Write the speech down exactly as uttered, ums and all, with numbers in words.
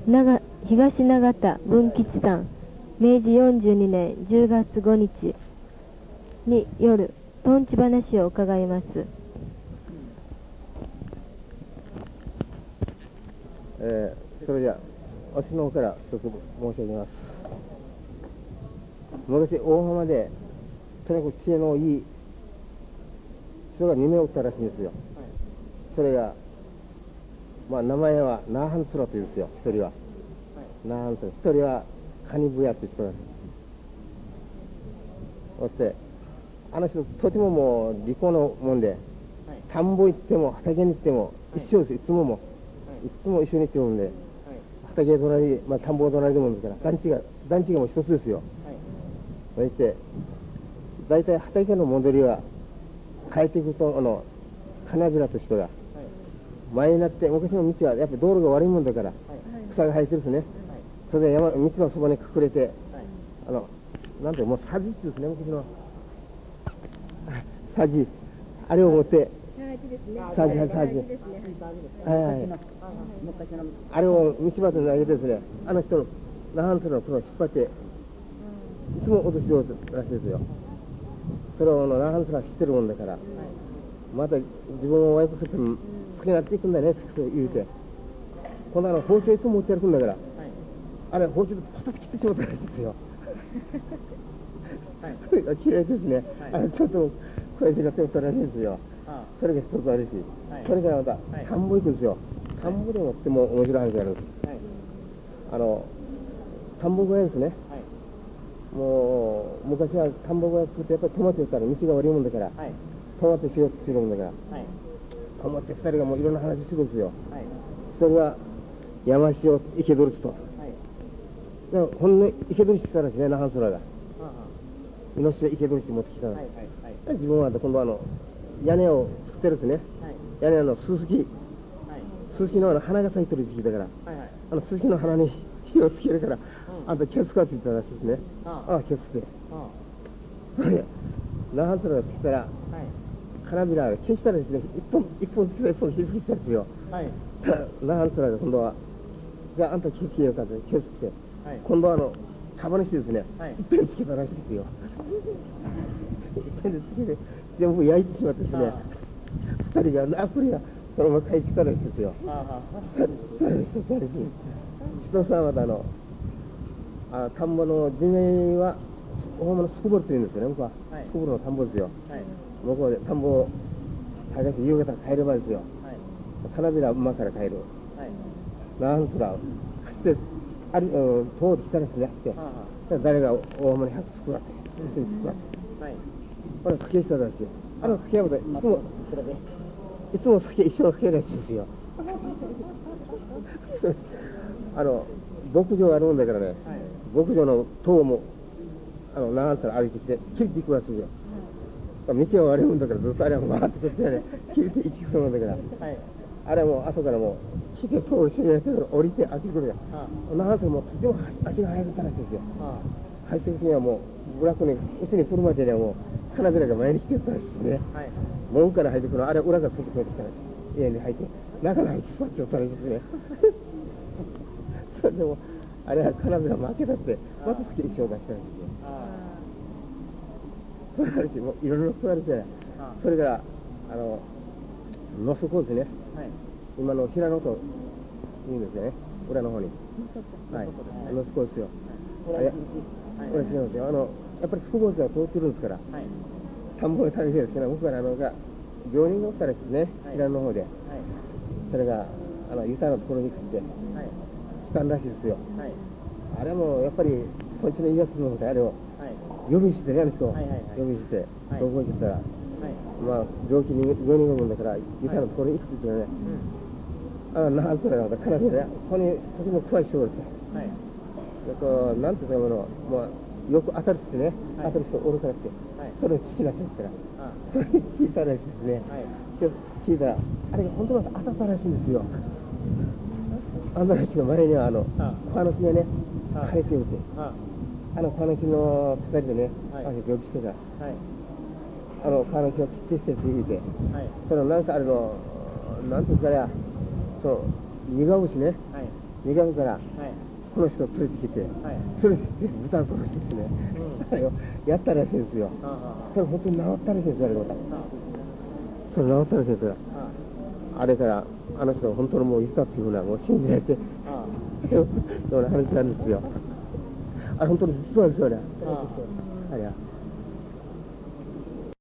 長東長田文吉さん、めいじよんじゅうにねんじゅうがつごにちに夜、とんち話を伺います。 えー、それじゃあ、私の方から一つ申し上げます。昔、大浜で、とにかく知恵のいい人が夢を打ったらしいんですよ。はい、それが、まあ、名前はナーハンツラというんですよ、一人は。はい、ナーハンツラ。一人はカニブヤという人なんです。そして、あの人、とてももう利口なもんで、はい、田んぼ行っても畑に行っても一緒です、いつもも。はい、いつも一緒に行ってるんで、はい、畑隣、まあ、田んぼ隣でもんですから、団地が、団地がもう一つですよ。はい、そして、大体畑の戻りは、帰っていくと、あの、金びらと人が、はい、前になって、昔の道はやっぱり道路が悪いもんだから、はい、草が生えてるんですね。はい、それで山、道のそばに隠れて、はい、あの、なんていうもうさじってですね、昔の、さじ、あれを持って、さじ、さじ、はいはい、あれを道端に投げてですね、あの人の、ナハンツラの黒を引っ張って、いつも脅しようらしいですよ。それをナハンツラ知ってるもんだから、また自分をワイプすると好きになっていくんだねって言うて、このあの包丁いつも持って歩くんだから、あれ包丁でパタッと切ってしまったらしいですよ。はい、綺麗ですね。あれちょっと声が手を取られるんですよ。それが一つあるし、それからまた田んぼ行くんですよ。田んぼでもっても面白い話があるんです。あの田んぼ小屋ですね。もう昔は田んぼ小屋作ってやっぱりトマトしたら道が悪いもんだから、トマトしようっていうもんだから、トマト二人がもういろんな話するんですよ。一人は山塩生けどるしと。でもほんの生けどるし来たらしいね、那覇空が。イノシシで生けどるし持ってきたらしい。自分は今度はあの屋根を作ってるんですね。屋根のススキ、ススキの花が咲いてる時期だから、あのススキの花に火をつけるから、あんた気をつかって言ったらしいですね。ああ、気をつけて。那覇空がつけたら、花びらを消したらですね、一本、一本つけたら一本火吹いたんですよ。那覇空が今度は、じゃああんた気をつけようかって気をつけて、今度はあの、束にしてですね、一遍つけたらしいですよ。一遍でつけて、全部焼いてしまってですね、二人が、あ、これが、そのまま帰ってきたらしいですよ。それで一つあるし、一つはまたあの、あ田んぼの地面は、大浜のスクボルというんですよね、僕は。スクボルの田んぼですよ。向こうで田んぼを探して夕方帰ればですよ。花びら馬から帰る。なんとか、走って、ある、うん、通ってきたらですね、って。誰が大浜にひゃくつくわって、一緒につくわって。これ、かけしたらしい。あのかけはまた、いつも、いつもかけ、一緒のかけらしいですよ。あの、牧場があるもんだからね、牧場の塔も、あの、長さら歩いてきて、切っていくらしいよ。道が悪いもんだから、ずっとあれは回ってこっちはね、切っていくもんだから、あれはもう後からもう、来て塔を一緒にやって降りて、足くるや。長さもとても足が速かったらしいですよ。入ってる時にはもう、ブラックに、うちに来るまでにはもう、花びらが前に来てたらしいですね。門から入ってくる、あれは裏が外に入ってきたらしい。家に入って、中に入って座っちゃったらしいですね。それでも、あれは花びら負けたって、また好き一生出したらしいですよ。それあるし、もういろいろ座るじゃない。それから、あの、ノスコですね。今の平野と言うんですよね。裏の方に。はい。ノスコですよ。裏違うんですよ。あの、やっぱりスコボーズは通ってるんですから、田んぼの旅ですけど、僕からあのが、病人がおったらしいですね。平野の方で。それが、あの、ユタのところに来て、来たんらしいですよ。あれも、やっぱり、こっちの言いやすいので、あれを、呼びしてね、あの人。呼びして、どこ行ったら、まあ、病気に、病人がもんだから、ユタのところに行くって言ってね、あの、なんとかなんか、かなりね、ここに、とても詳しい人がおると。こう、なんていうもの、もう、よく当たるってね、当たる人おるからって、それを聞きなさいってから、それ聞いたらしいですね。聞いたら、あれが本当に当たったらしいんですよ。あんな話の前には、あの、川の木がね、生えておって、あの川の木の二人でね、病気してた。あの川の木を切ってしてって言うて、そのなんかあれの、なんていうかや、そう、苦虫ね、 逃げから、 はい、 この人を連れてきて、はい、連れてきて豚を殺してですね、うん、やったらしいんですよ。それ本当に治ったらしいんですよ、あれまた。それ治ったらしいんですよ。あれから、あの人が本当にもういたっていうふうな、もう信じられて、そういう話なんですよ。あれ本当に実はですよね。あれは。